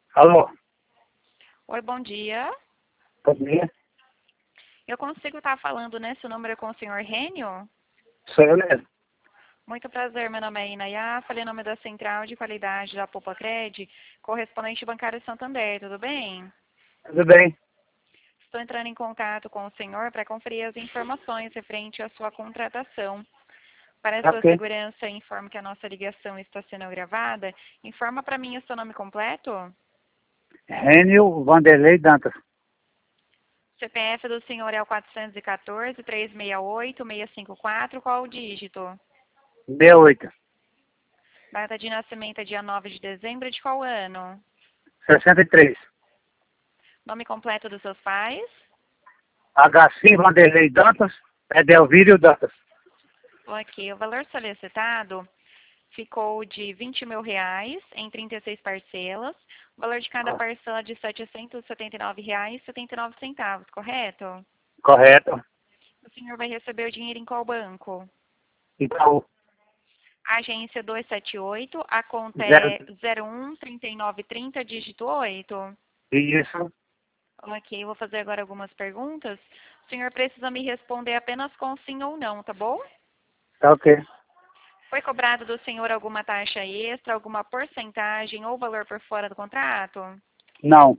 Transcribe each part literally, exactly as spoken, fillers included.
Alô, Oi, bom dia. bom dia. Eu consigo estar falando nesse número com o senhor Rênio? Sou eu mesmo. Muito prazer, meu nome é Inayá, falei em nome da Central de Qualidade da Popacred, correspondente bancário Santander, tudo bem? Tudo bem? Estou entrando em contato com o senhor para conferir as informações referente à sua contratação. Para a Tá sua ok. segurança, informo que a nossa ligação está sendo gravada. Informa para mim o seu nome completo? Rênio Vanderlei Dantas. C P F do senhor é o quatrocentos e quatorze, trezentos e sessenta e oito, seiscentos e cinquenta e quatro, qual o dígito? sessenta e oito. Data de nascimento é dia nove de dezembro de qual ano? sessenta e três. Nome completo dos seus pais? H. Vanderlei Dantas. Edelvírio Dantas. Ok, o valor solicitado ficou de vinte mil reais em trinta e seis parcelas. O valor de cada parcela de setecentos e setenta e nove reais e setenta e nove centavos, correto? Correto. O senhor vai receber o dinheiro em qual banco? Itaú. Agência duzentos e setenta e oito, a conta Zero. é zero um, trinta e nove trinta, dígito oito. Isso. Ok, vou fazer agora algumas perguntas. O senhor precisa me responder apenas com sim ou não, tá bom? Tá ok. Foi cobrado do senhor alguma taxa extra, alguma porcentagem ou valor por fora do contrato? Não.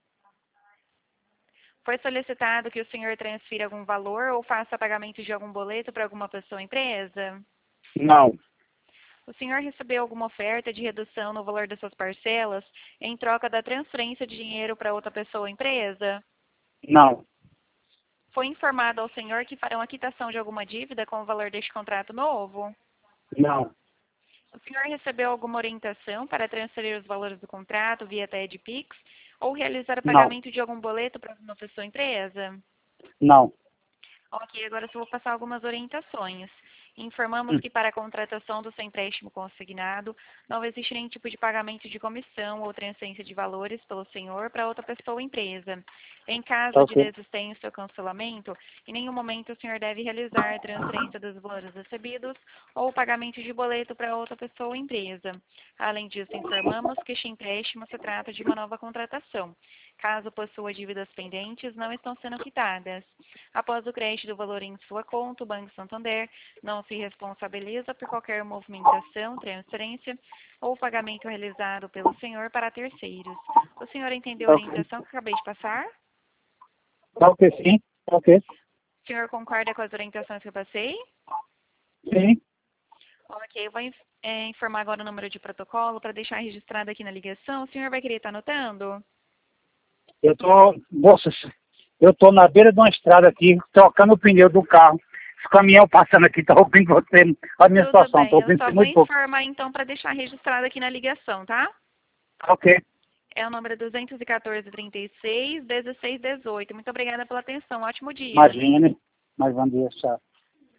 Foi solicitado que o senhor transfira algum valor ou faça pagamento de algum boleto para alguma pessoa ou empresa? Não. O senhor recebeu alguma oferta de redução no valor das suas parcelas em troca da transferência de dinheiro para outra pessoa ou empresa? Não. Foi informado ao senhor que farão a quitação de alguma dívida com o valor deste contrato novo? Não. O senhor recebeu alguma orientação para transferir os valores do contrato via T E D Pix ou realizar o Não. pagamento de algum boleto para alguma pessoa ou empresa? Não. Ok, agora eu só vou passar algumas orientações. Informamos Hum. que para a contratação do seu empréstimo consignado, não existe nenhum tipo de pagamento de comissão ou transferência de valores pelo senhor para outra pessoa ou empresa. Em Tá caso de ok. desistência ou cancelamento, em nenhum momento o senhor deve realizar a transferência dos valores recebidos ou o pagamento de boleto para outra pessoa ou empresa. Além disso, informamos que este empréstimo se trata de uma nova contratação. Caso possua dívidas pendentes, não estão sendo quitadas. Após o crédito do valor em sua conta, o Banco Santander não se responsabiliza por qualquer movimentação, transferência ou pagamento realizado pelo senhor para terceiros. O senhor entendeu a Tá ok. orientação que acabei de passar? Tá ok, sim. Tá ok. O senhor concorda com as orientações que eu passei? Sim. Ok, eu vou in- é, informar agora o número de protocolo para deixar registrado aqui na ligação. O senhor vai querer estar anotando? Eu tô... Moça, eu tô na beira de uma estrada aqui, trocando o pneu do carro. Os caminhão passando aqui, tá ouvindo você, a minha Tudo situação. Tô bem, eu ouvindo só você vou muito pouco. informar então para deixar registrado aqui na ligação, tá? Tá ok. É o número duzentos e quatorze, trinta e seis, dezesseis dezoito. Muito obrigada pela atenção. Ótimo dia. Imagine. Mas bom dia, tchau.